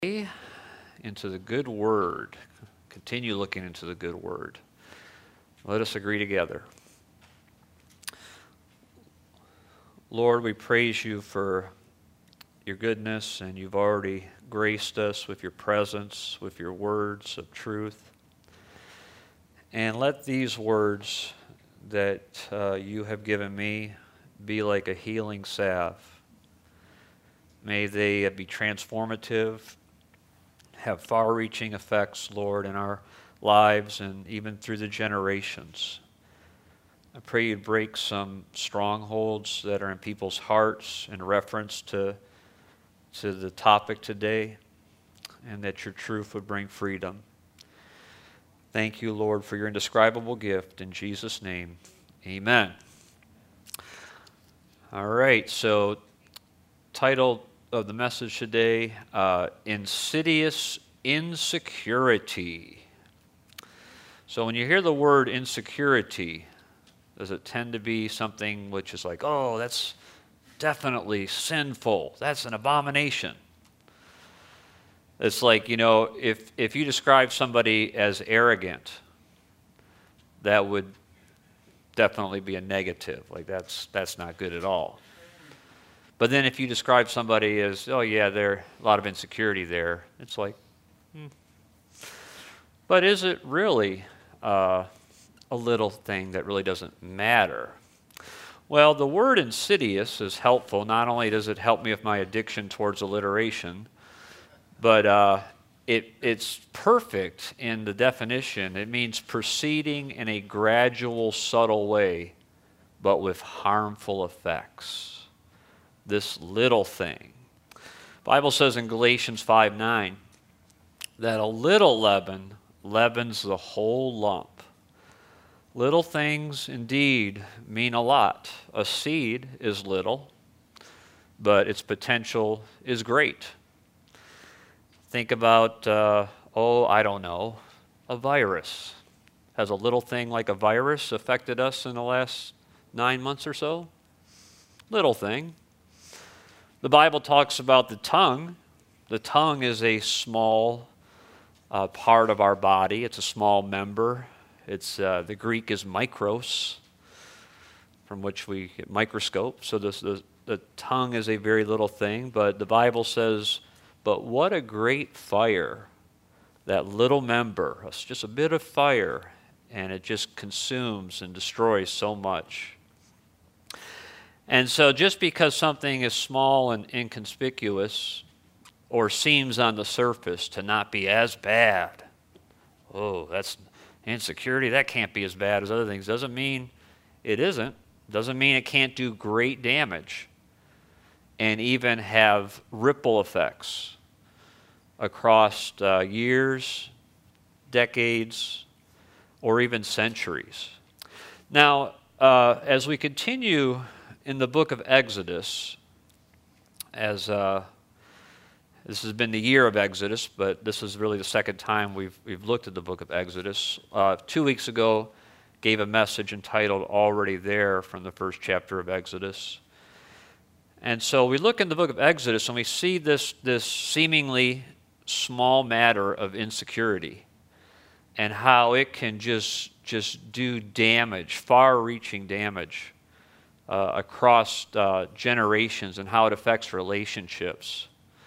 Into the good word. Continue looking into the good word. Let us agree together. Lord, we praise you for your goodness, and you've already graced us with your presence, with your words of truth. And let these words that you have given me be like a healing salve. May they be transformative, have far-reaching effects, Lord, in our lives and even through the generations. I pray you'd break some strongholds that are in people's hearts in reference to the topic today, and that your truth would bring freedom. Thank you, Lord, for your indescribable gift. In Jesus' name, amen. All right, so title of the message today, Insidious Insecurity. So when you hear the word insecurity, does it tend to be something which is like, oh, that's definitely sinful, that's an abomination? It's like, if you describe somebody as arrogant, that would definitely be a negative. Like that's not good at all. But then if you describe somebody as, oh yeah, there's a lot of insecurity there, it's like, But is it really a little thing that really doesn't matter? Well, the word insidious is helpful. Not only does it help me with my addiction towards alliteration, but it's perfect in the definition. It means proceeding in a gradual, subtle way, but with harmful effects. This little thing. The Bible says in Galatians 5:9 that a little leaven leavens the whole lump. Little things indeed mean a lot. A seed is little, but its potential is great. Think about, I don't know, a virus. Has a little thing like a virus affected us in the last 9 months or so? Little thing. The Bible talks about the tongue. The tongue is a small part of our body. It's a small member. It's the Greek is micros, from which we get microscope. So the tongue is a very little thing, but the Bible says, but what a great fire, that little member. It's just a bit of fire, and it just consumes and destroys so much. And so just because something is small and inconspicuous or seems on the surface to not be as bad, oh, that's insecurity, that can't be as bad as other things, doesn't mean it isn't. Doesn't mean it can't do great damage and even have ripple effects across years, decades, or even centuries. Now, as we continue in the book of Exodus, as this has been the year of Exodus, but this is really the second time we've looked at the book of Exodus. 2 weeks ago, gave a message entitled "Already There" from the first chapter of Exodus. And so we look in the book of Exodus and we see this seemingly small matter of insecurity and how it can just do damage, far-reaching damage across generations, and how it affects relationships.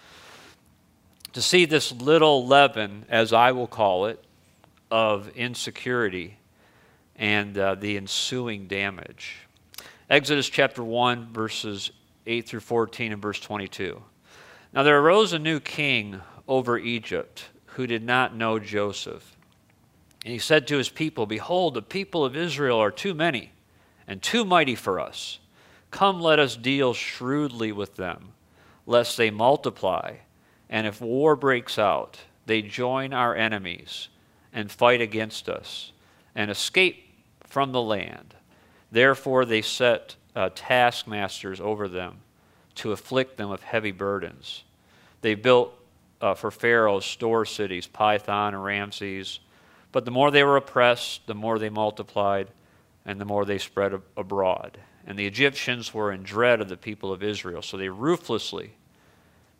To see this little leaven, as I will call it, of insecurity and the ensuing damage. Exodus chapter 1, verses 8 through 14 and verse 22. Now there arose a new king over Egypt who did not know Joseph. And he said to his people, behold, the people of Israel are too many and too mighty for us. Come, let us deal shrewdly with them, lest they multiply. And if war breaks out, they join our enemies and fight against us and escape from the land. Therefore they set taskmasters over them to afflict them with heavy burdens. They built for Pharaoh store cities, Pithom and Ramses. But the more they were oppressed, the more they multiplied, and the more they spread abroad. And the Egyptians were in dread of the people of Israel, so they ruthlessly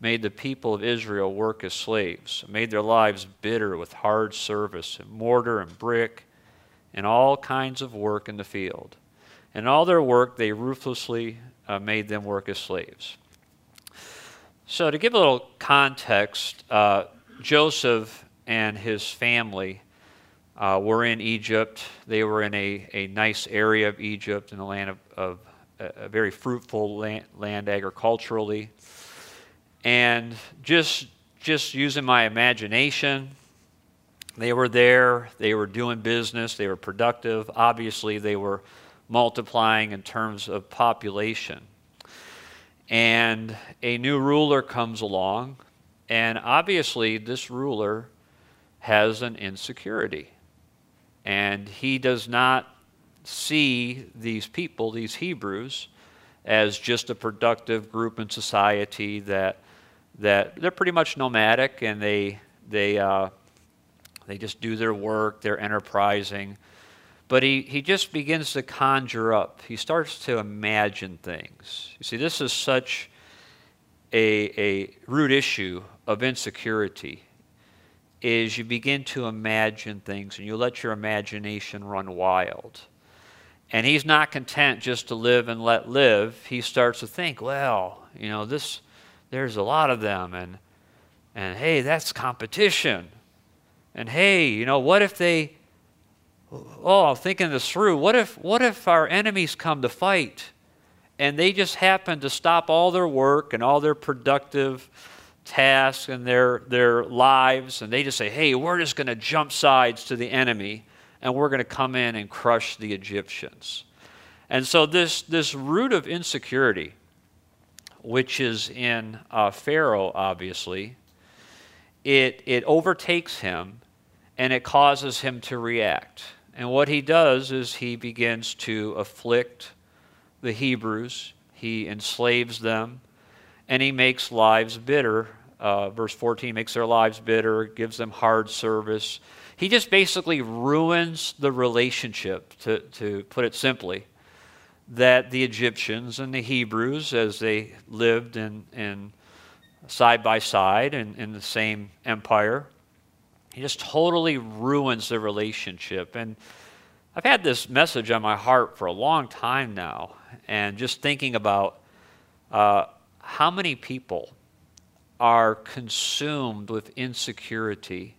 made the people of Israel work as slaves, made their lives bitter with hard service and mortar and brick and all kinds of work in the field. In all their work, they ruthlessly made them work as slaves. So to give a little context, Joseph and his family were in Egypt. They were in a nice area of Egypt, in the land of a very fruitful land agriculturally. And just using my imagination, they were there, they were doing business, they were productive. Obviously, they were multiplying in terms of population. And a new ruler comes along, and obviously this ruler has an insecurity. And he does not see these people, these Hebrews, as just a productive group in society that they're pretty much nomadic, and they just do their work, they're enterprising. But he just begins to conjure up. He starts to imagine things. You see, this is such a root issue of insecurity, is you begin to imagine things and you let your imagination run wild. And he's not content just to live and let live. He starts to think, well, there's a lot of them, and hey, that's competition. And hey, what if they, I'm thinking this through, what if our enemies come to fight and they just happen to stop all their work and all their productive tasks and their lives, and they just say, hey, we're just going to jump sides to the enemy and we're going to come in and crush the Egyptians. And so this root of insecurity, which is in Pharaoh, obviously, it overtakes him and it causes him to react. And what he does is he begins to afflict the Hebrews. He enslaves them, and he makes lives bitter. Verse 14 makes their lives bitter, gives them hard service. He just basically ruins the relationship, to put it simply, that the Egyptians and the Hebrews, as they lived in side by side in the same empire, he just totally ruins the relationship. And I've had this message on my heart for a long time now, and just thinking about how many people are consumed with insecurity,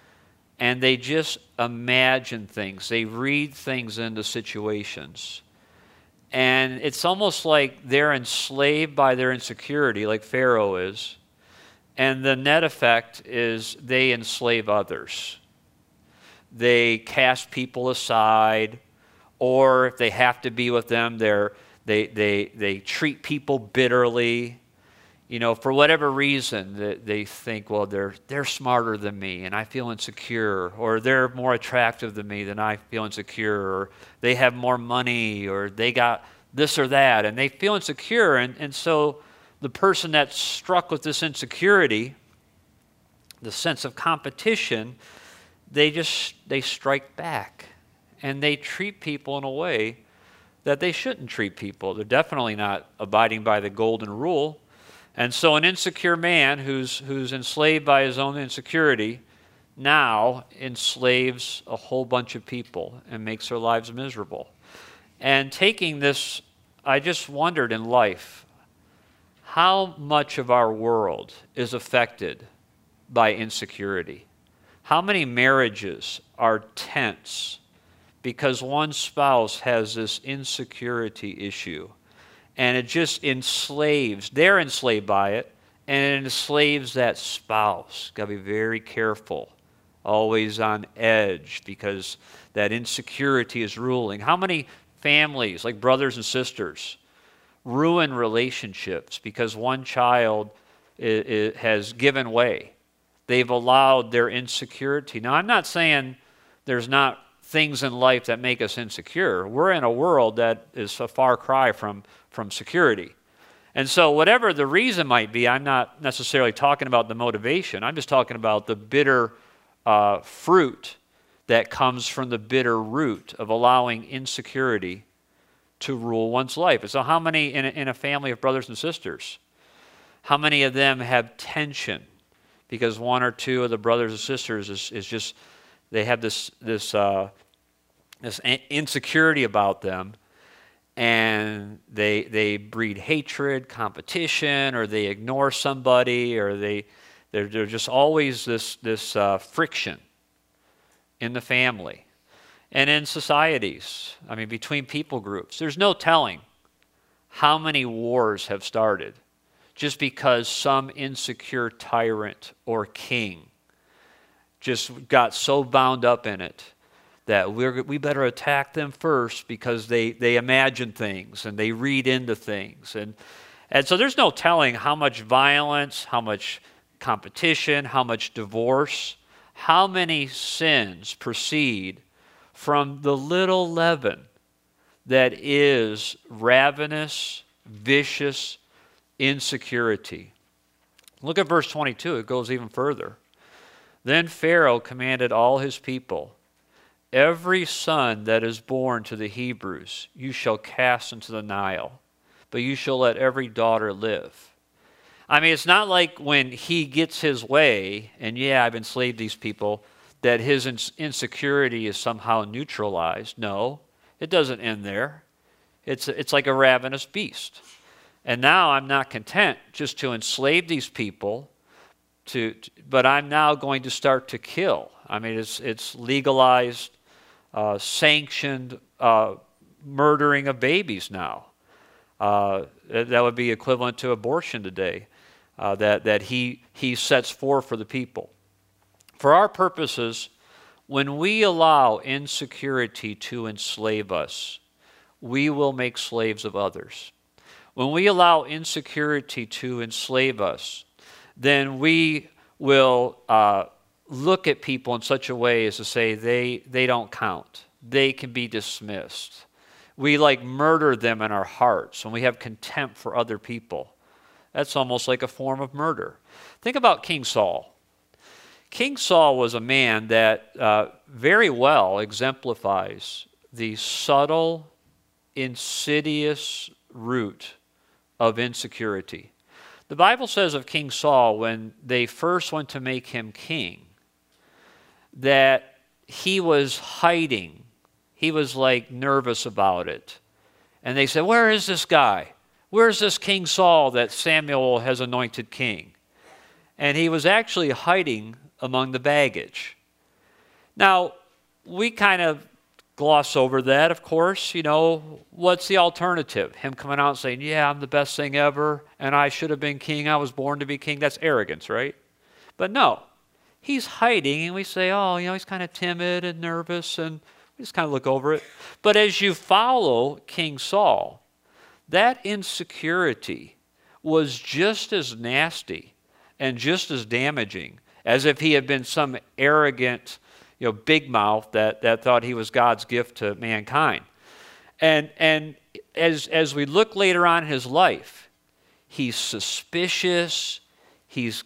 and they just imagine things. They read things into situations. And it's almost like they're enslaved by their insecurity, like Pharaoh is. And the net effect is they enslave others. They cast people aside, or if they have to be with them, they treat people bitterly. For whatever reason, they think, well, they're smarter than me, and I feel insecure, or they're more attractive than me, then I feel insecure, or they have more money, or they got this or that, and they feel insecure, and so the person that's struck with this insecurity, the sense of competition, they strike back, and they treat people in a way that they shouldn't treat people. They're definitely not abiding by the golden rule. And so an insecure man who's enslaved by his own insecurity now enslaves a whole bunch of people and makes their lives miserable. And taking this, I just wondered in life, how much of our world is affected by insecurity? How many marriages are tense because one spouse has this insecurity issue? And it just enslaves, they're enslaved by it, and it enslaves that spouse. Got to be very careful, always on edge, because that insecurity is ruling. How many families, like brothers and sisters, ruin relationships because one child has given way? They've allowed their insecurity. Now, I'm not saying there's not things in life that make us insecure. We're in a world that is a far cry from security. And so whatever the reason might be, I'm not necessarily talking about the motivation. I'm just talking about the bitter fruit that comes from the bitter root of allowing insecurity to rule one's life. And so how many in a family of brothers and sisters, How many of them have tension because one or two of the brothers and sisters is just, they have this insecurity about them, and they breed hatred, competition, or they ignore somebody, or they're just always this friction in the family and in societies. I mean, between people groups, there's no telling how many wars have started just because some insecure tyrant or king just got so bound up in it that we better attack them first because they imagine things and they read into things. And so there's no telling how much violence, how much competition, how much divorce, how many sins proceed from the little leaven that is ravenous, vicious insecurity. Look at verse 22. It goes even further. Then Pharaoh commanded all his people, every son that is born to the Hebrews you shall cast into the Nile, but you shall let every daughter live. I mean, it's not like when he gets his way, and yeah, I've enslaved these people, that his insecurity is somehow neutralized. No, it doesn't end there. It's like a ravenous beast. And now I'm not content just to enslave these people, but I'm now going to start to kill. I mean, it's legalized, sanctioned murdering of babies now. That would be equivalent to abortion today, that he sets forth for the people. For our purposes, when we allow insecurity to enslave us, we will make slaves of others. When we allow insecurity to enslave us, then we will look at people in such a way as to say they don't count. They can be dismissed. We murder them in our hearts when we have contempt for other people. That's almost like a form of murder. Think about King Saul. King Saul was a man that very well exemplifies the subtle, insidious root of insecurity. The Bible says of King Saul, when they first went to make him king, that he was hiding. He was nervous about it. And they said, where is this guy? Where's this King Saul that Samuel has anointed king? And he was actually hiding among the baggage. Now, we kind of gloss over that, of course. What's the alternative? Him coming out and saying, yeah, I'm the best thing ever, and I should have been king. I was born to be king. That's arrogance, right? But no, he's hiding, and we say, oh, he's kind of timid and nervous, and we just kind of look over it. But as you follow King Saul, that insecurity was just as nasty and just as damaging as if he had been some arrogant, big mouth that thought he was God's gift to mankind. And as we look later on in his life, he's suspicious, he's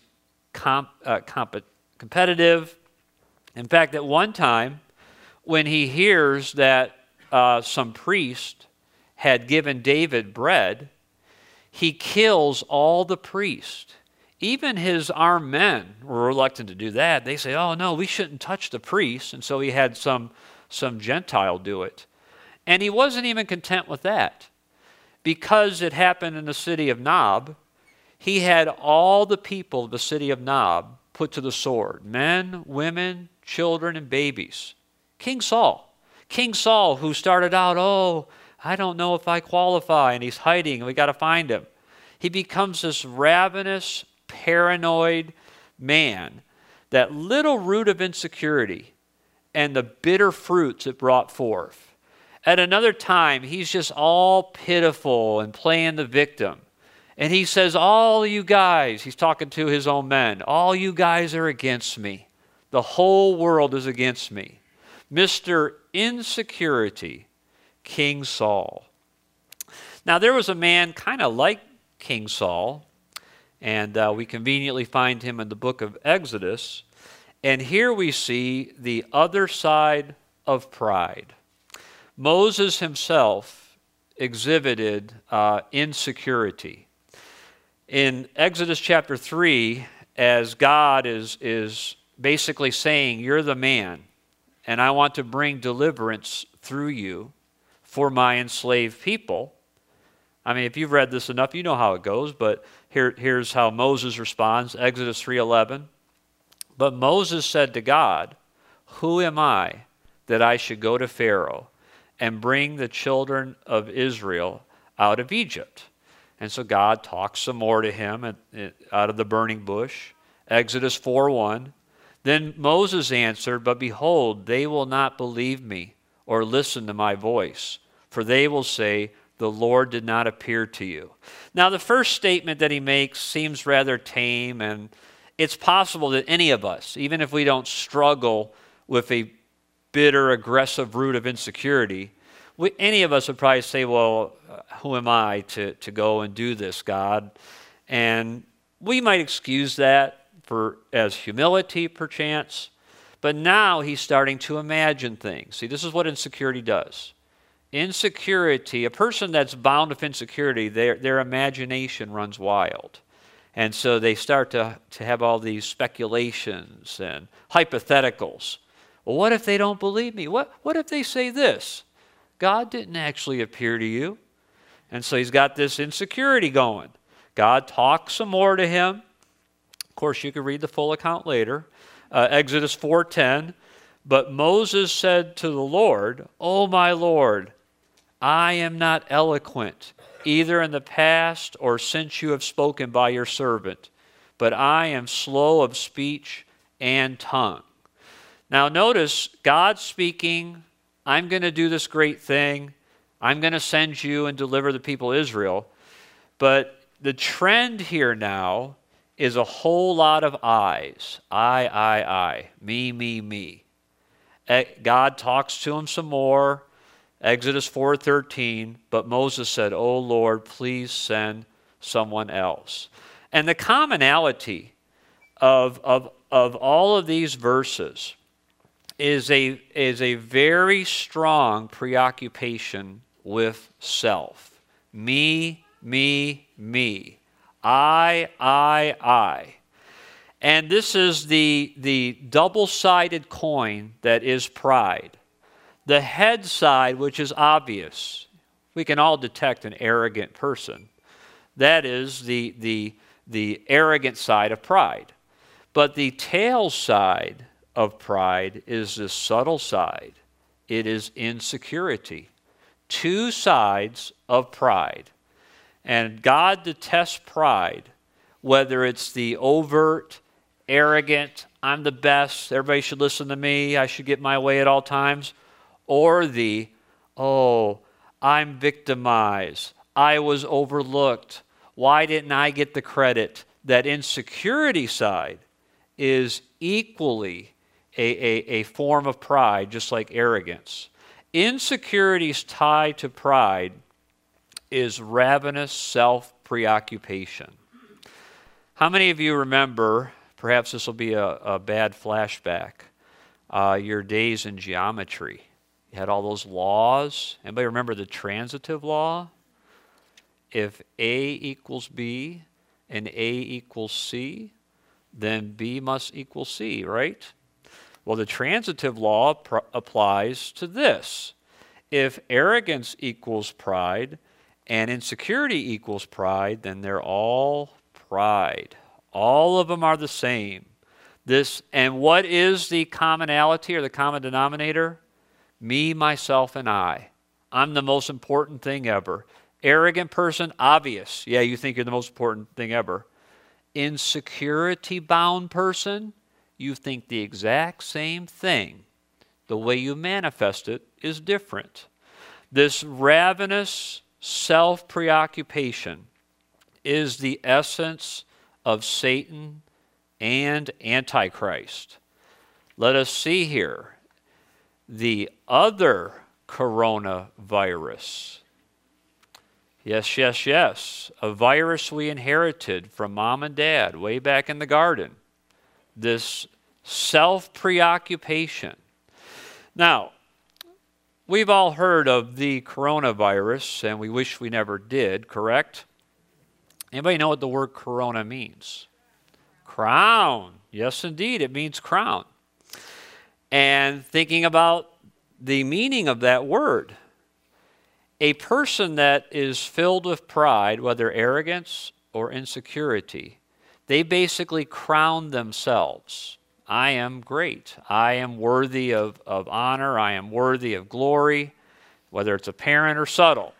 competitive. In fact, at one time, when he hears that some priest had given David bread, he kills all the priests. Even his armed men were reluctant to do that. They say, oh, no, we shouldn't touch the priests. And so he had some Gentile do it. And he wasn't even content with that. Because it happened in the city of Nob, he had all the people of the city of Nob put to the sword. Men, women, children, and babies. King Saul, who started out, oh, I don't know if I qualify, and he's hiding, and we got to find him. He becomes this ravenous, paranoid man, that little root of insecurity and the bitter fruits it brought forth. At another time, he's just all pitiful and playing the victim. And he says, all you guys, he's talking to his own men, all you guys are against me. The whole world is against me. Mr. Insecurity, King Saul. Now, there was a man kind of like King Saul, and we conveniently find him in the book of Exodus. And here we see the other side of pride. Moses himself exhibited insecurity. In Exodus chapter 3, as God is basically saying, you're the man, and I want to bring deliverance through you for my enslaved people. I mean, if you've read this enough, you know how it goes, but here's how Moses responds, Exodus 3:11. But Moses said to God, who am I that I should go to Pharaoh and bring the children of Israel out of Egypt? And so God talks some more to him out of the burning bush. Exodus 4:1. Then Moses answered, but behold, they will not believe me or listen to my voice, for they will say, the Lord did not appear to you. Now, the first statement that he makes seems rather tame, and it's possible that any of us, even if we don't struggle with a bitter, aggressive root of insecurity, any of us would probably say, well, who am I to go and do this, God? And we might excuse that as humility, perchance. But now he's starting to imagine things. See, this is what insecurity does. Insecurity, a person that's bound with insecurity, their imagination runs wild. And so they start to have all these speculations and hypotheticals. Well, what if they don't believe me? What if they say this? God didn't actually appear to you. And so he's got this insecurity going. God talks some more to him. Of course, you can read the full account later. Exodus 4:10. But Moses said to the Lord, O my Lord, I am not eloquent, either in the past or since you have spoken by your servant, but I am slow of speech and tongue. Now notice, God speaking, I'm going to do this great thing. I'm going to send you and deliver the people of Israel. But the trend here now is a whole lot of I's. I. Me, me, me. God talks to him some more. Exodus 4:13. But Moses said, O Lord, please send someone else. And the commonality of all of these verses is a very strong preoccupation with self. Me, me, me. I. And this is the double-sided coin that is pride. The head side, which is obvious. We can all detect an arrogant person. That is the arrogant side of pride. But the tail side of pride is the subtle side. It is insecurity. Two sides of pride. And God detests pride, whether it's the overt, arrogant, I'm the best, everybody should listen to me, I should get my way at all times, or the, I'm victimized, I was overlooked, why didn't I get the credit? That insecurity side is equally a form of pride, just like arrogance. Insecurity's tied to pride is ravenous self-preoccupation. How many of you remember, perhaps this will be a bad flashback, your days in geometry? You had all those laws. Anybody remember the transitive law? If A equals B and A equals C, then B must equal C, right? Well, the transitive law applies to this. If arrogance equals pride and insecurity equals pride, then they're all pride. All of them are the same. And what is the commonality or the common denominator? Me, myself, and I. I'm the most important thing ever. Arrogant person, obvious. Yeah, you think you're the most important thing ever. Insecurity-bound person, you think the exact same thing. The way you manifest it is different. This ravenous self-preoccupation is the essence of Satan and Antichrist. Let us see here the other coronavirus. Yes. A virus we inherited from mom and dad way back in the garden. This self-preoccupation. Now, we've all heard of the coronavirus, and we wish we never did, correct? Anybody know what the word corona means? Crown. Yes, indeed, it means crown. And thinking about the meaning of that word, a person that is filled with pride, whether arrogance or insecurity, they basically crown themselves. I am great. I am worthy of honor. I am worthy of glory, whether it's apparent or subtle.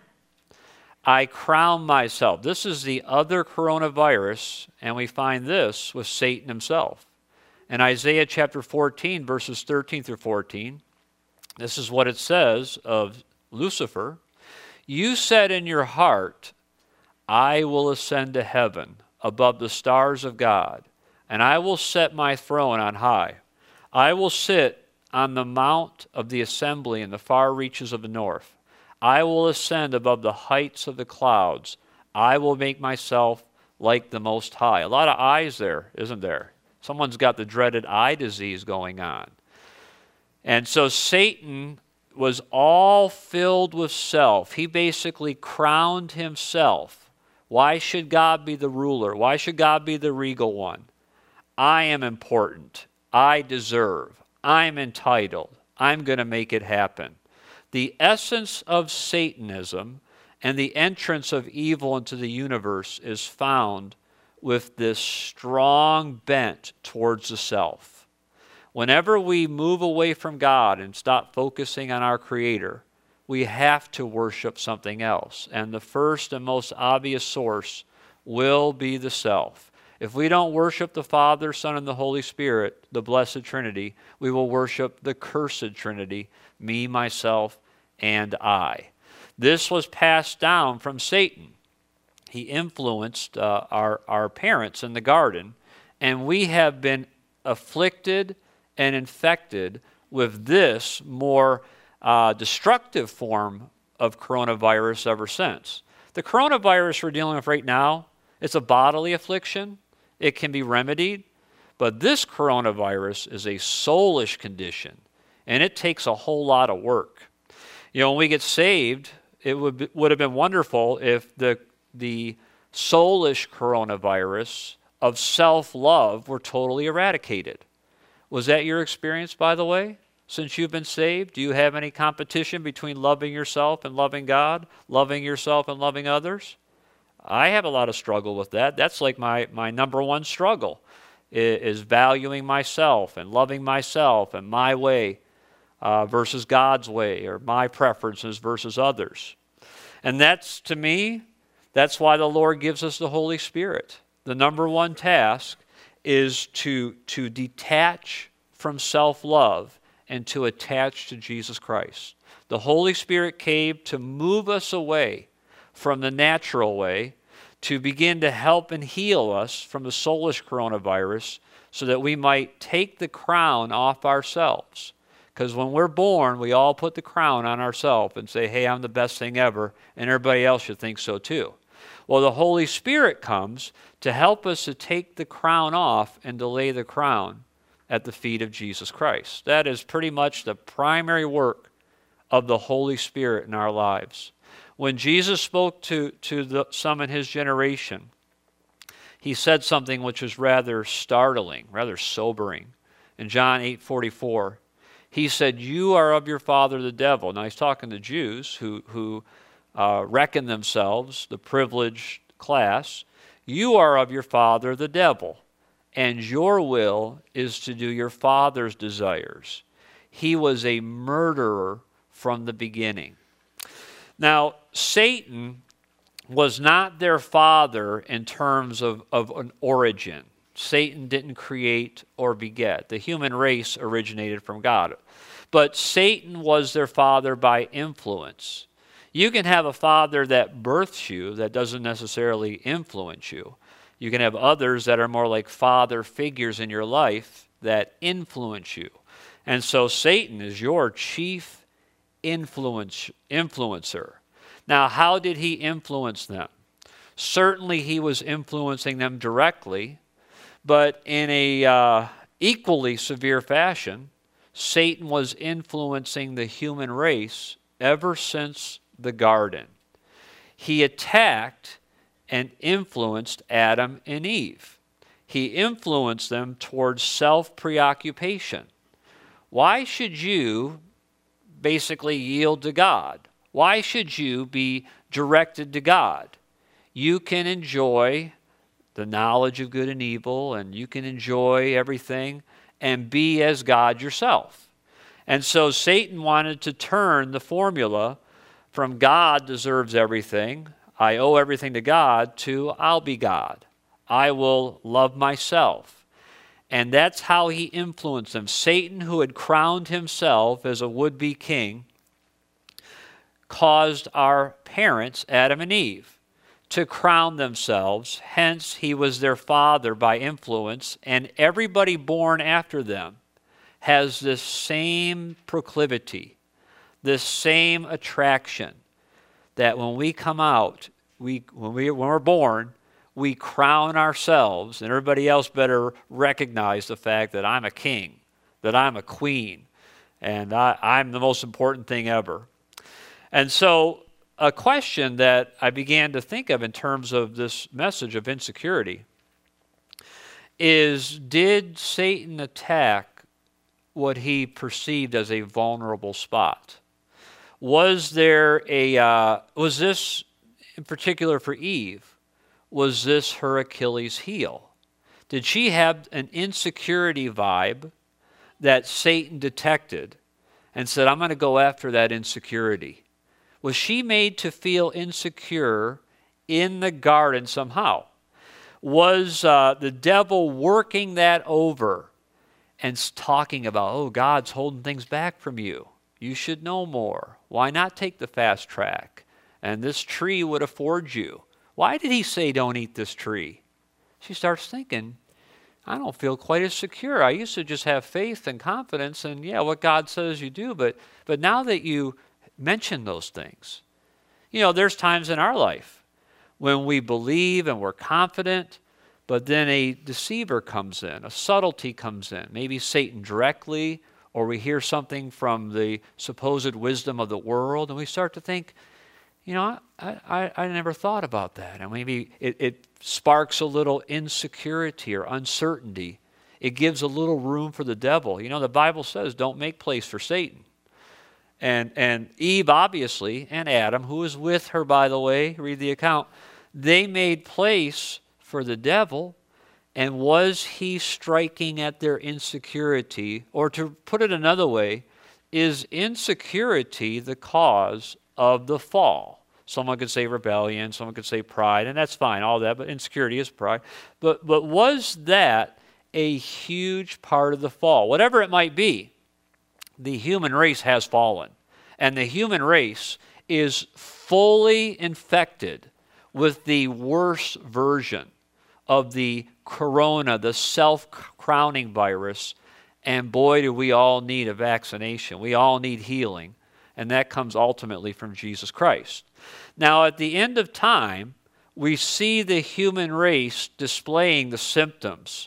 I crown myself. This is the other coronavirus, and we find this with Satan himself. In Isaiah chapter 14, verses 13 through 14, this is what it says of Lucifer. You said in your heart, I will ascend to heaven above the stars of God, and I will set my throne on high. I will sit on the mount of the assembly in the far reaches of the north. I will ascend above the heights of the clouds. I will make myself like the Most High. A lot of eyes there, isn't there? Someone's got the dreaded eye disease going on. And so Satan was all filled with self. He basically crowned himself. Why should God be the ruler? Why should God be the regal one? I am important. I deserve. I'm entitled. I'm going to make it happen. The essence of Satanism and the entrance of evil into the universe is found with this strong bent towards the self. Whenever we move away from God and stop focusing on our Creator, we have to worship something else. And the first and most obvious source will be the self. If we don't worship the Father, Son, and the Holy Spirit, the Blessed Trinity, we will worship the cursed Trinity, me, myself, and I. This was passed down from Satan. He influenced our parents in the garden, and we have been afflicted and infected with this more destructive form of coronavirus ever since. The coronavirus we're dealing with right now, it's a bodily affliction. It can be remedied. But this coronavirus is a soulish condition, and it takes a whole lot of work. You know, when we get saved, it would have been wonderful if the soulish coronavirus of self-love were totally eradicated. Was that your experience, by the way, since you've been saved? Do you have any competition between loving yourself and loving God, loving yourself and loving others? I have a lot of struggle with that. That's like my number one struggle, is valuing myself and loving myself and my way versus God's way, or my preferences versus others. And that's, to me, that's why the Lord gives us the Holy Spirit. The number one task is to detach from self-love and to attach to Jesus Christ. The Holy Spirit came to move us away from the natural way, to begin to help and heal us from the soulish coronavirus, so that we might take the crown off ourselves. Because when we're born, we all put the crown on ourselves and say, hey, I'm the best thing ever, and everybody else should think so too. Well, the Holy Spirit comes to help us to take the crown off and to lay the crown at the feet of Jesus Christ. That is pretty much the primary work of the Holy Spirit in our lives. When Jesus spoke to some in his generation, he said something which was rather startling, rather sobering. In John 8:44, he said, you are of your father the devil. Now he's talking to Jews who reckon themselves the privileged class. You are of your father the devil, and your will is to do your father's desires. He was a murderer from the beginning. Now, Satan was not their father in terms of an origin. Satan didn't create or beget. The human race originated from God. But Satan was their father by influence. You can have a father that births you that doesn't necessarily influence you. You can have others that are more like father figures in your life that influence you. And so Satan is your chief influencer. Now, how did he influence them? Certainly he was influencing them directly, but in a equally severe fashion, Satan was influencing the human race ever since the garden. He attacked and influenced Adam and Eve. He influenced them towards self-preoccupation. Why should you basically yield to God? Why should you be directed to God? You can enjoy the knowledge of good and evil, and you can enjoy everything and be as God yourself. And so Satan wanted to turn the formula from God deserves everything, I owe everything to God, to I'll be God. I will love myself. And that's how he influenced them. Satan, who had crowned himself as a would-be king, caused our parents, Adam and Eve, to crown themselves. Hence, he was their father by influence, and everybody born after them has this same proclivity, this same attraction, that when we come out, when we're born, we crown ourselves, and everybody else better recognize the fact that I'm a king, that I'm a queen, and I'm the most important thing ever. And so a question that I began to think of in terms of this message of insecurity is, did Satan attack what he perceived as a vulnerable spot? Was this, in particular for Eve, was this her Achilles heel? Did she have an insecurity vibe that Satan detected and said, I'm going to go after that insecurity? Was she made to feel insecure in the garden somehow? Was the devil working that over and talking about, oh, God's holding things back from you. You should know more. Why not take the fast track? And this tree would afford you. Why did he say don't eat this tree? She starts thinking, I don't feel quite as secure. I used to just have faith and confidence and, yeah, what God says you do. But now that you mention those things, there's times in our life when we believe and we're confident, but then a deceiver comes in, a subtlety comes in, maybe Satan directly, or we hear something from the supposed wisdom of the world, and we start to think, I never thought about that. And maybe it sparks a little insecurity or uncertainty. It gives a little room for the devil. The Bible says don't make place for Satan. And Eve, obviously, and Adam, who was with her, by the way, read the account, they made place for the devil. And was he striking at their insecurity? Or to put it another way, is insecurity the cause of the fall? Someone could say rebellion, someone could say pride, and that's fine, all that, but insecurity is pride. But was that a huge part of the fall? Whatever it might be, the human race has fallen. And the human race is fully infected with the worst version of the corona, the self-crowning virus, and boy, do we all need a vaccination. We all need healing, and that comes ultimately from Jesus Christ. Now, at the end of time, we see the human race displaying the symptoms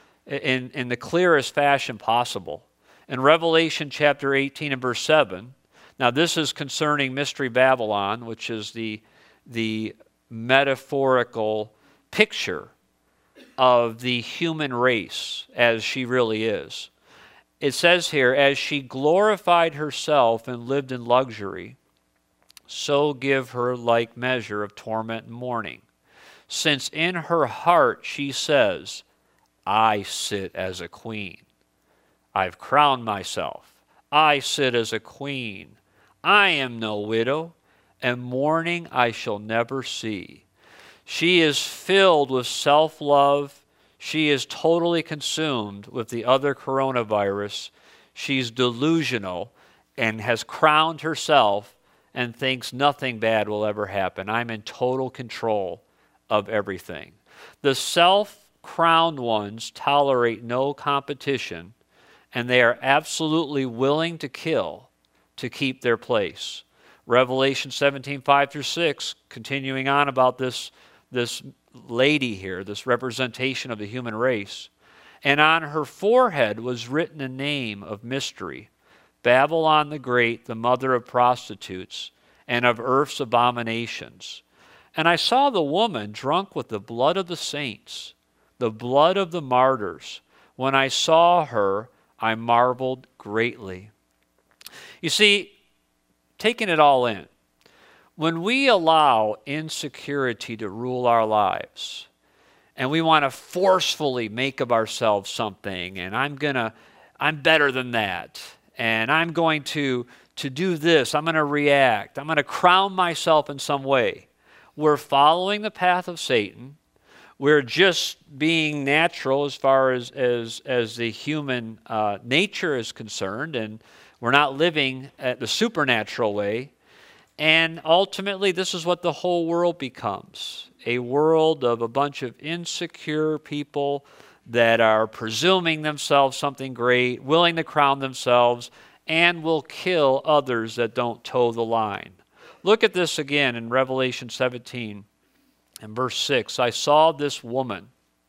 in the clearest fashion possible. In Revelation chapter 18 and verse 7, now this is concerning Mystery Babylon, which is the metaphorical picture of the human race as she really is. It says here, as she glorified herself and lived in luxury, so give her like measure of torment and mourning. Since in her heart she says, I sit as a queen. I've crowned myself. I sit as a queen. I am no widow, and mourning I shall never see. She is filled with self-love. She is totally consumed with the other coronavirus. She's delusional and has crowned herself and thinks nothing bad will ever happen. I'm in total control of everything. The self-crowned ones tolerate no competition, and they are absolutely willing to kill to keep their place. Revelation 17:5-6, continuing on about this lady here, this representation of the human race. And on her forehead was written a name of mystery, Babylon the Great, the mother of prostitutes, and of earth's abominations. And I saw the woman drunk with the blood of the saints, the blood of the martyrs. When I saw her, I marveled greatly. You see, taking it all in, when we allow insecurity to rule our lives, and we want to forcefully make of ourselves something, and I'm better than that, and I'm going to do this, I'm going to react, I'm going to crown myself in some way, we're following the path of Satan. We're just being natural as far as the human nature is concerned, and we're not living the supernatural way. And ultimately, this is what the whole world becomes, a world of a bunch of insecure people that are presuming themselves something great, willing to crown themselves, and will kill others that don't toe the line. Look at this again in Revelation 17 and verse 6. I saw this woman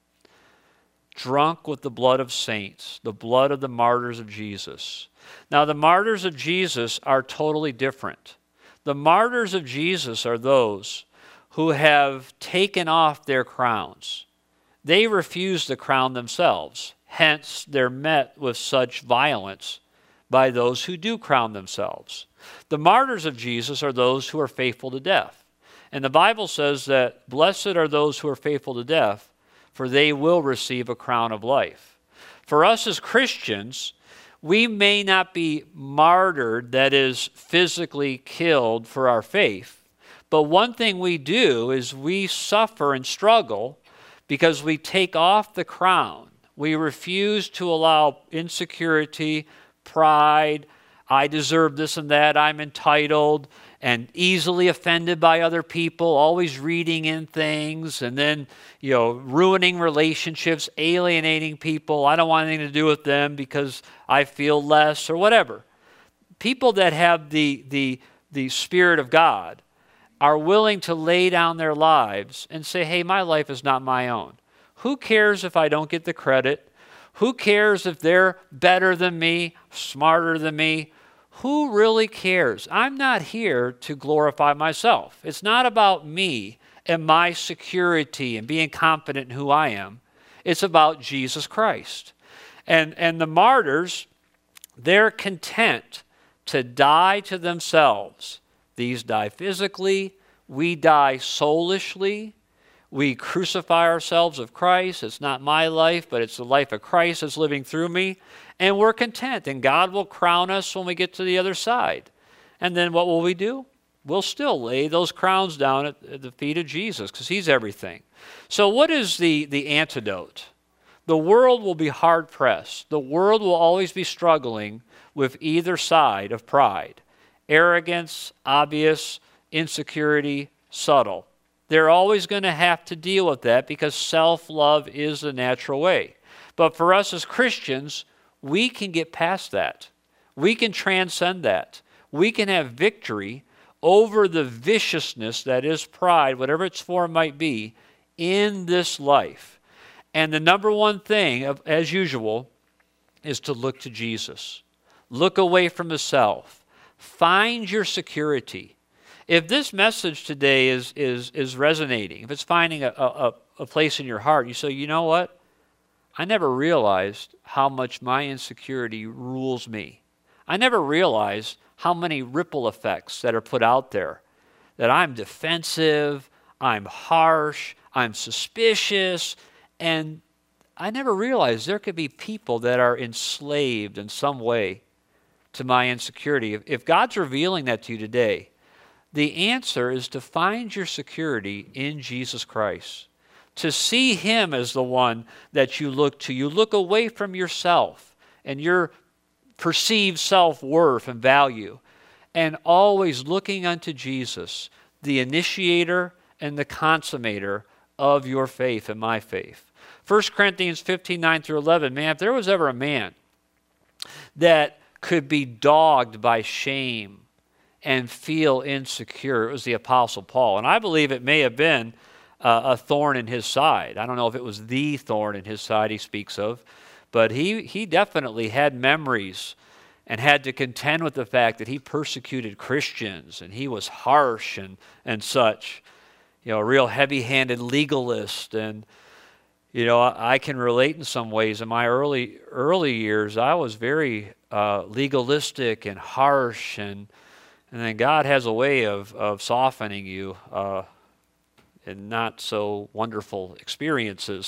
drunk with the blood of saints, the blood of the martyrs of Jesus. Now, the martyrs of Jesus are totally different. The martyrs of Jesus are those who have taken off their crowns. They refuse to crown themselves. Hence, they're met with such violence by those who do crown themselves. The martyrs of Jesus are those who are faithful to death. And the Bible says that blessed are those who are faithful to death, for they will receive a crown of life. For us as Christians, we may not be martyred, that is, physically killed for our faith. But one thing we do is we suffer and struggle because we take off the crown. We refuse to allow insecurity, pride, I deserve this and that, I'm entitled, and easily offended by other people, always reading in things, and then, ruining relationships, alienating people. I don't want anything to do with them because I feel less or whatever. People that have the Spirit of God are willing to lay down their lives and say, hey, my life is not my own. Who cares if I don't get the credit? Who cares if they're better than me, smarter than me? Who really cares? I'm not here to glorify myself. It's not about me and my security and being confident in who I am. It's about Jesus Christ. And the martyrs, they're content to die to themselves. These die physically. We die soulishly. We crucify ourselves of Christ. It's not my life, but it's the life of Christ that's living through me. And we're content. And God will crown us when we get to the other side. And then what will we do? We'll still lay those crowns down at the feet of Jesus because He's everything. So what is the antidote? The world will be hard-pressed. The world will always be struggling with either side of pride. Arrogance, obvious, insecurity, subtle. They're always going to have to deal with that because self-love is the natural way. But for us as Christians, we can get past that. We can transcend that. We can have victory over the viciousness that is pride, whatever its form might be, in this life. And the number one thing, as usual, is to look to Jesus. Look away from the self. Find your security. If this message today is resonating, if it's finding a place in your heart, you say, you know what? I never realized how much my insecurity rules me. I never realized how many ripple effects that are put out there. That I'm defensive, I'm harsh, I'm suspicious, and I never realized there could be people that are enslaved in some way to my insecurity. If God's revealing that to you today, the answer is to find your security in Jesus Christ. To see Him as the one that you look to. You look away from yourself and your perceived self-worth and value, and always looking unto Jesus, the initiator and the consummator of your faith and my faith. 1 Corinthians 15:9-11, man, if there was ever a man that could be dogged by shame and feel insecure, it was the Apostle Paul. And I believe it may have been a thorn in his side. I don't know if it was the thorn in his side he speaks of, but he definitely had memories and had to contend with the fact that he persecuted Christians and he was harsh and such. a real heavy-handed legalist. And, I can relate in some ways. In my early years, I was very legalistic and harsh. And then God has a way of softening you in not so wonderful experiences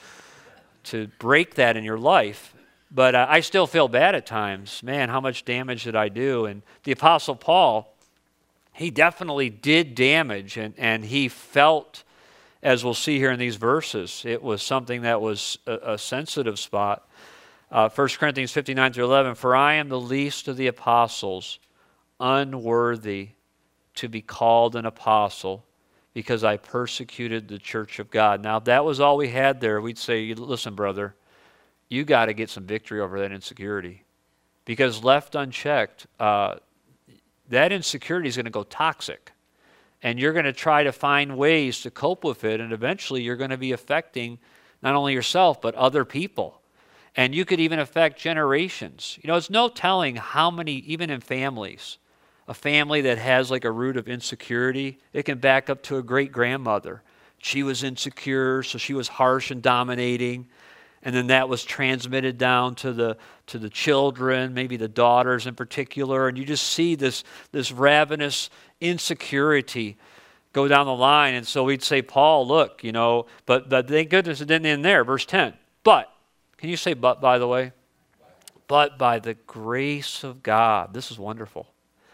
to break that in your life. But I still feel bad at times. Man, how much damage did I do? And the Apostle Paul, he definitely did damage, and he felt, as we'll see here in these verses, it was something that was a sensitive spot. 1 Corinthians 59-11, "For I am the least of the apostles, unworthy to be called an apostle, because I persecuted the church of God." Now, if that was all we had there, we'd say, listen, brother, you got to get some victory over that insecurity. Because left unchecked, that insecurity is going to go toxic. And you're going to try to find ways to cope with it, and eventually you're going to be affecting not only yourself, but other people. And you could even affect generations. It's no telling how many, even in families, a family that has like a root of insecurity, it can back up to a great-grandmother. She was insecure, so she was harsh and dominating. And then that was transmitted down to the children, maybe the daughters in particular. And you just see this ravenous insecurity go down the line. And so we'd say, Paul, look, but thank goodness it didn't end there. Verse 10. But, can you say but, by the way? But by the grace of God, this is wonderful.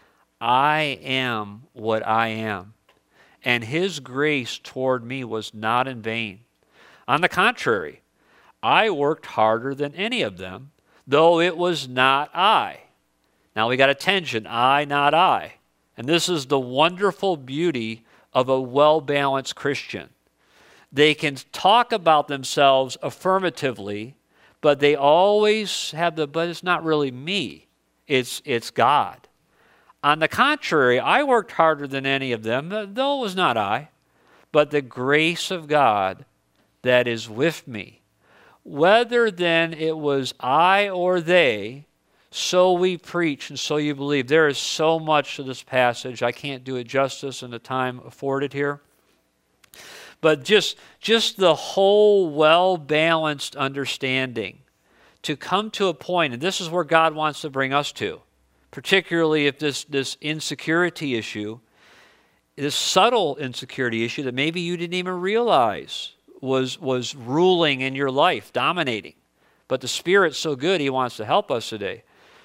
I am what I am, and his grace toward me was not in vain. On the contrary, I worked harder than any of them, though it was not I. Now we got a tension, I, not I. And this is the wonderful beauty of a well-balanced Christian. They can talk about themselves affirmatively, but they always have but it's not really me, it's God. On the contrary, I worked harder than any of them, though it was not I, but the grace of God that is with me. Whether then it was I or they, so we preach and so you believe. There is so much to this passage. I can't do it justice in the time afforded here. But just the whole well-balanced understanding to come to a point, and this is where God wants to bring us to, particularly if this insecurity issue, this subtle insecurity issue that maybe you didn't even realize was ruling in your life, dominating. But the Spirit's so good, he wants to help us today.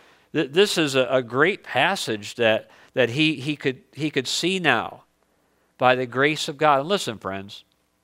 This is a great passage that he could see now by the grace of God. And listen, friends,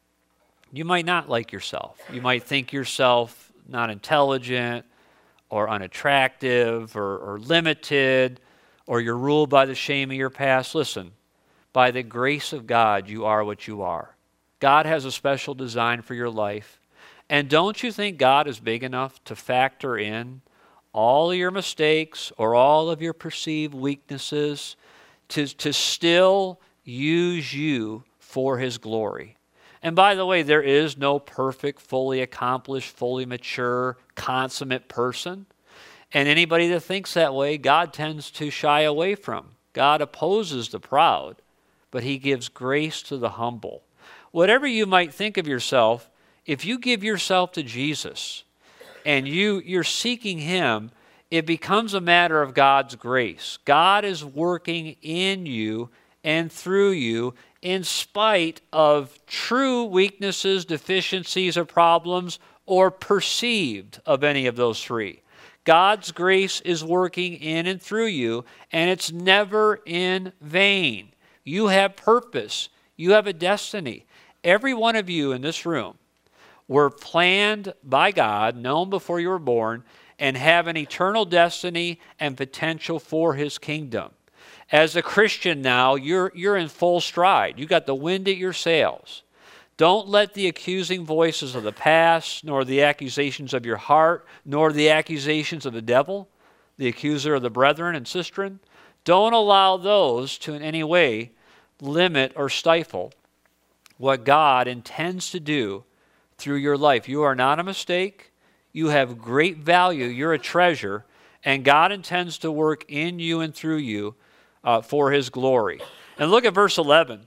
you might not like yourself. You might think yourself not intelligent or unattractive or limited, or you're ruled by the shame of your past. Listen, by the grace of God, you are what you are. God has a special design for your life. And don't you think God is big enough to factor in all of your mistakes or all of your perceived weaknesses to still use you for his glory? And by the way, there is no perfect, fully accomplished, fully mature, consummate person. And anybody that thinks that way, God tends to shy away from. God opposes the proud, but he gives grace to the humble. Whatever you might think of yourself, if you give yourself to Jesus and you're seeking him, it becomes a matter of God's grace. God is working in you and through you in spite of true weaknesses, deficiencies, or problems, or perceived of any of those three. God's grace is working in and through you, and it's never in vain. You have purpose. You have a destiny. Every one of you in this room were planned by God, known before you were born, and have an eternal destiny and potential for his kingdom. As a Christian now, you're in full stride. You got the wind at your sails. Don't let the accusing voices of the past, nor the accusations of your heart, nor the accusations of the devil, the accuser of the brethren and sistren, don't allow those to in any way limit or stifle what God intends to do through your life. You are not a mistake. You have great value. You're a treasure. And God intends to work in you and through you for his glory. And look at verse 11.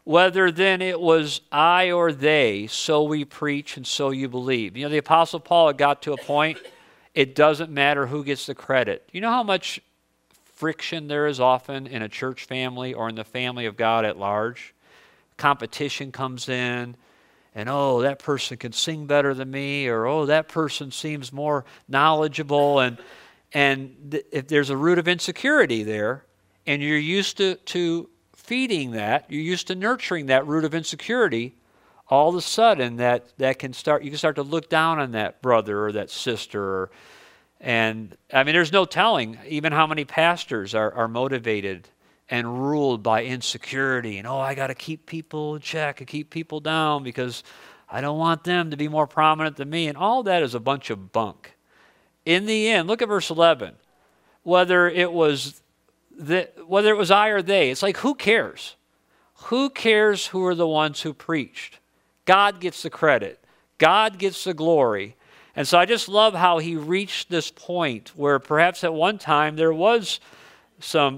Whether then it was I or they, so we preach and so you believe. You know, the Apostle Paul had got to a point, it doesn't matter who gets the credit. You know how much friction there is often in a church family or in the family of God at large? Competition comes in, and oh, that person can sing better than me, or oh, that person seems more knowledgeable, and if there's a root of insecurity there, and you're used to feeding that, you're used to nurturing that root of insecurity, all of a sudden that can start, you can start to look down on that brother or that sister. And I mean, there's no telling even how many pastors are motivated and ruled by insecurity. And I got to keep people in check and keep people down because I don't want them to be more prominent than me. And all that is a bunch of bunk. In the end, look at verse 11. Whether it was I or they, it's like, who cares? Who cares who are the ones who preached? God gets the credit. God gets the glory. And so I just love how he reached this point where perhaps at one time there was some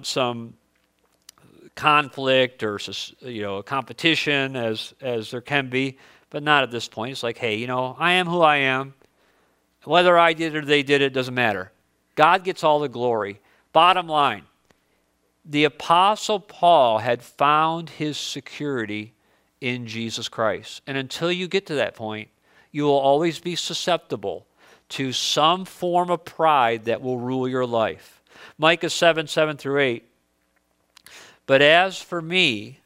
conflict or a competition as there can be, but not at this point. It's like, hey, I am who I am. Whether I did it or they did it doesn't matter. God gets all the glory. Bottom line, the Apostle Paul had found his security in Jesus Christ. And until you get to that point, you will always be susceptible to some form of pride that will rule your life. Micah 7:7-8. But as for me,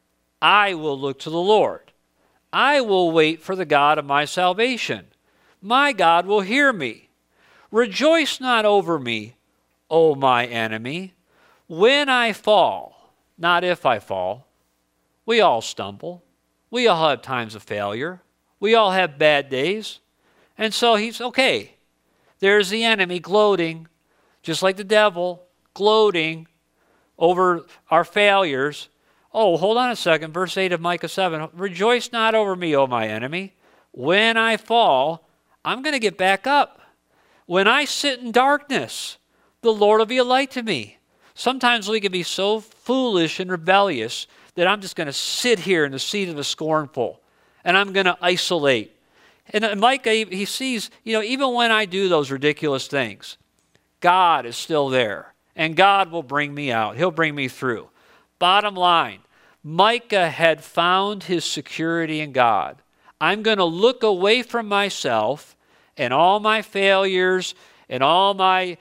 I will look to the Lord. I will wait for the God of my salvation. My God will hear me. Rejoice not over me, O my enemy. When I fall, not if I fall. We all stumble. We all have times of failure. We all have bad days. And so he's okay. There's the enemy gloating, just like the devil, gloating over our failures. Oh, hold on a second. Verse 8 of Micah 7. Rejoice not over me, O my enemy. When I fall, I'm going to get back up. When I sit in darkness, the Lord will be a light to me. Sometimes we can be so foolish and rebellious that I'm just going to sit here in the seat of the scornful and I'm going to isolate. And Micah, he sees, even when I do those ridiculous things, God is still there and God will bring me out. He'll bring me through. Bottom line, Micah had found his security in God. I'm going to look away from myself and all my failures and all my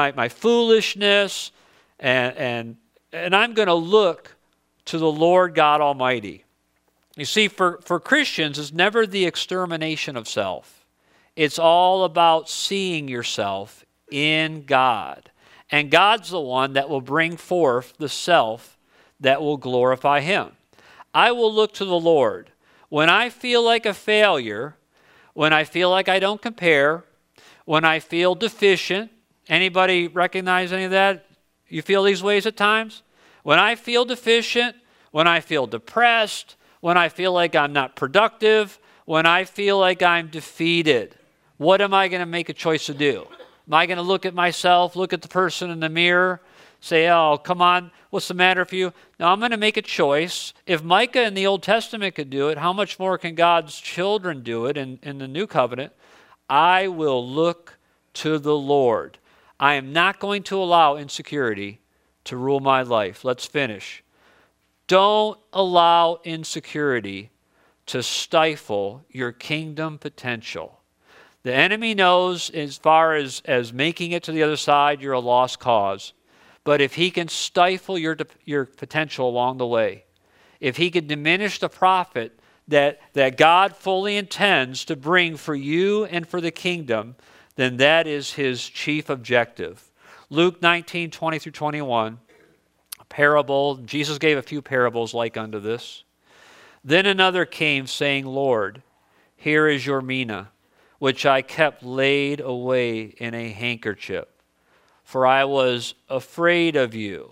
foolishness, and I'm going to look to the Lord God Almighty. You see, for Christians, it's never the extermination of self. It's all about seeing yourself in God. And God's the one that will bring forth the self that will glorify Him. I will look to the Lord. When I feel like a failure, when I feel like I don't compare, when I feel deficient, anybody recognize any of that? You feel these ways at times? When I feel deficient, when I feel depressed, when I feel like I'm not productive, when I feel like I'm defeated, what am I going to make a choice to do? Am I going to look at myself, look at the person in the mirror, say, oh, come on, what's the matter with you? No, I'm going to make a choice. If Micah in the Old Testament could do it, how much more can God's children do it in the New Covenant? I will look to the Lord. I am not going to allow insecurity to rule my life. Let's finish. Don't allow insecurity to stifle your kingdom potential. The enemy knows as far as making it to the other side, you're a lost cause. But if he can stifle your potential along the way, if he can diminish the profit that God fully intends to bring for you and for the kingdom, then that is his chief objective. Luke 19:20-21, a parable. Jesus gave a few parables like unto this. Then another came, saying, Lord, here is your mina, which I kept laid away in a handkerchief. For I was afraid of you,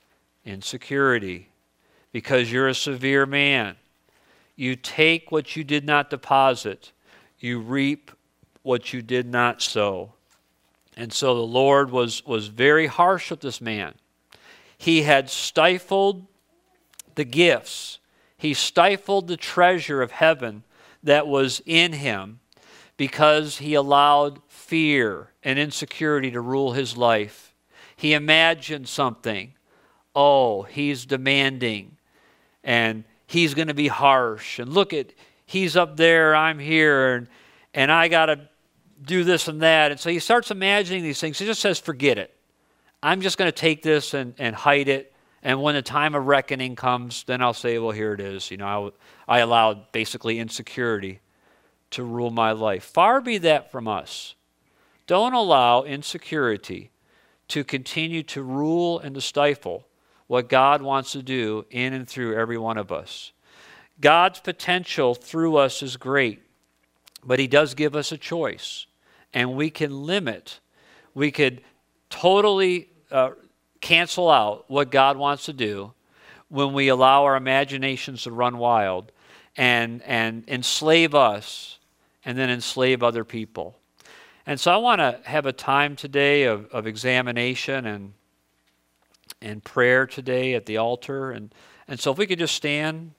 insecurity, because you're a severe man. You take what you did not deposit. You reap what you did not sow. And so the Lord was very harsh with this man. He had stifled the gifts. He stifled the treasure of heaven that was in him because he allowed fear and insecurity to rule his life. He imagined something. Oh, he's demanding, and he's going to be harsh. And look at, he's up there, I'm here, and I got to do this and that. And so he starts imagining these things. He just says, forget it. I'm just going to take this and hide it. And when the time of reckoning comes, then I'll say, well, here it is. I allowed basically insecurity to rule my life. Far be that from us. Don't allow insecurity to continue to rule and to stifle what God wants to do in and through every one of us. God's potential through us is great, but he does give us a choice. And we can limit, we could totally cancel out what God wants to do when we allow our imaginations to run wild and enslave us and then enslave other people. And so I want to have a time today of examination and prayer today at the altar. And so if we could just stand.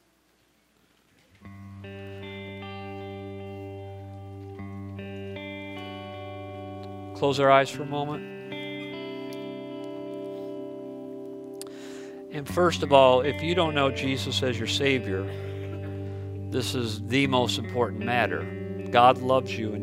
Close our eyes for a moment. And first of all, if you don't know Jesus as your Savior, this is the most important matter. God loves you, and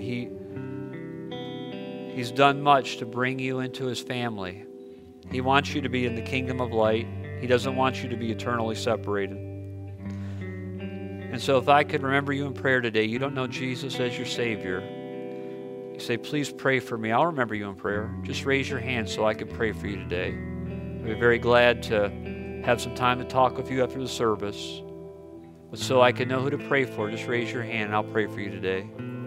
He's done much to bring you into His family. He wants you to be in the kingdom of light. He doesn't want you to be eternally separated. And so if I could remember you in prayer today, you don't know Jesus as your Savior, you say, please pray for me. I'll remember you in prayer. Just raise your hand so I can pray for you today. I'd be very glad to have some time to talk with you after the service. But so I can know who to pray for, just raise your hand and I'll pray for you today.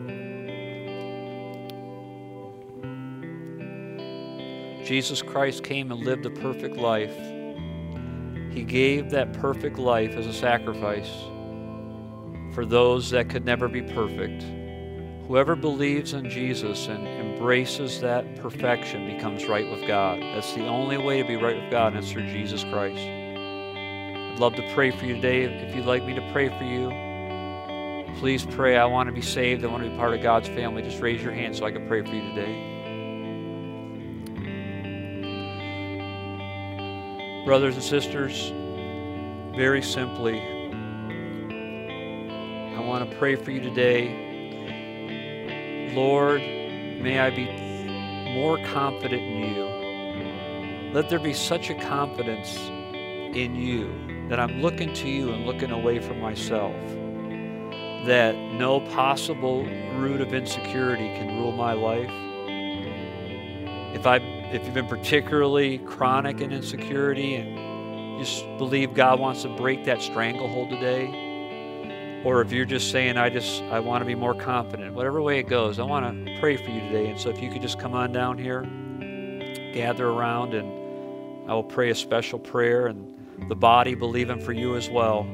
Jesus Christ came and lived a perfect life. He gave that perfect life as a sacrifice for those that could never be perfect. Whoever believes in Jesus and embraces that perfection becomes right with God. That's the only way to be right with God, and it's through Jesus Christ. I'd love to pray for you today. If you'd like me to pray for you, please pray. I want to be saved. I want to be part of God's family. Just raise your hand so I can pray for you today. Brothers and sisters, very simply, I want to pray for you today. Lord, may I be more confident in you. Let there be such a confidence in you that I'm looking to you and looking away from myself, that no possible root of insecurity can rule my life. If you've been particularly chronic in insecurity and you just believe God wants to break that stranglehold today, or if you're just saying, I want to be more confident, whatever way it goes, I want to pray for you today. And so if you could just come on down here, gather around, and I will pray a special prayer, and the body believing for you as well.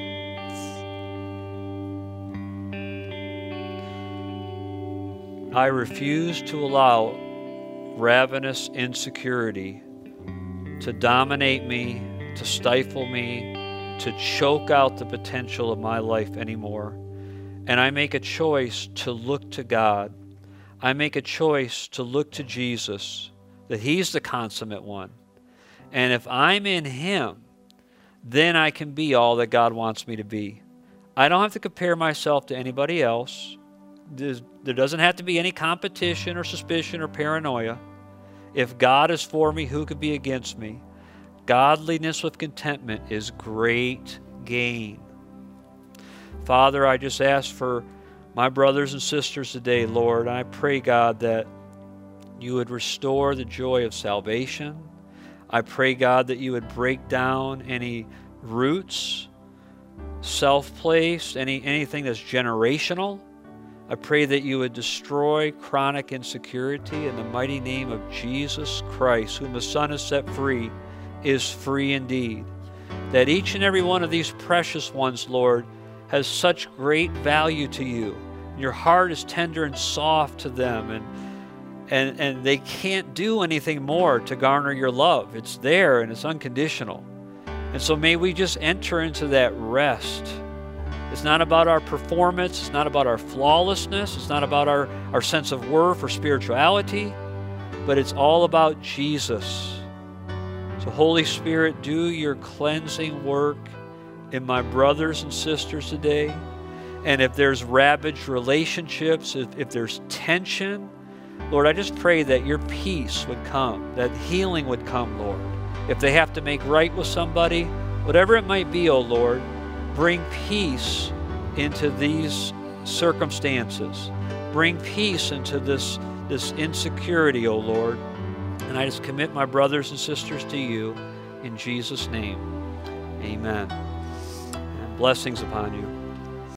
I refuse to allow ravenous insecurity to dominate me, to stifle me, to choke out the potential of my life anymore. And I make a choice to look to God. I make a choice to look to Jesus, that He's the consummate one. And if I'm in Him, then I can be all that God wants me to be. I don't have to compare myself to anybody else. There doesn't have to be any competition or suspicion or paranoia. If God is for me, who could be against me? Godliness with contentment is great gain. Father, I just ask for my brothers and sisters today, Lord. I pray, God, that you would restore the joy of salvation. I pray, God, that you would break down any roots, self-placed, anything that's generational. I pray that you would destroy chronic insecurity in the mighty name of Jesus Christ, whom the Son has set free is free indeed. That each and every one of these precious ones, Lord, has such great value to you. Your heart is tender and soft to them, and they can't do anything more to garner your love. It's there and it's unconditional. And so may we just enter into that rest. It's not about our performance. It's not about our flawlessness. It's not about our sense of worth or spirituality. But it's all about Jesus. So Holy Spirit, do your cleansing work in my brothers and sisters today. And if there's ravaged relationships, if there's tension, Lord, I just pray that your peace would come, that healing would come, Lord. If they have to make right with somebody, whatever it might be, oh Lord, bring peace into these circumstances. Bring peace into this insecurity, oh Lord. And I just commit my brothers and sisters to you in Jesus' name. Amen. And blessings upon you.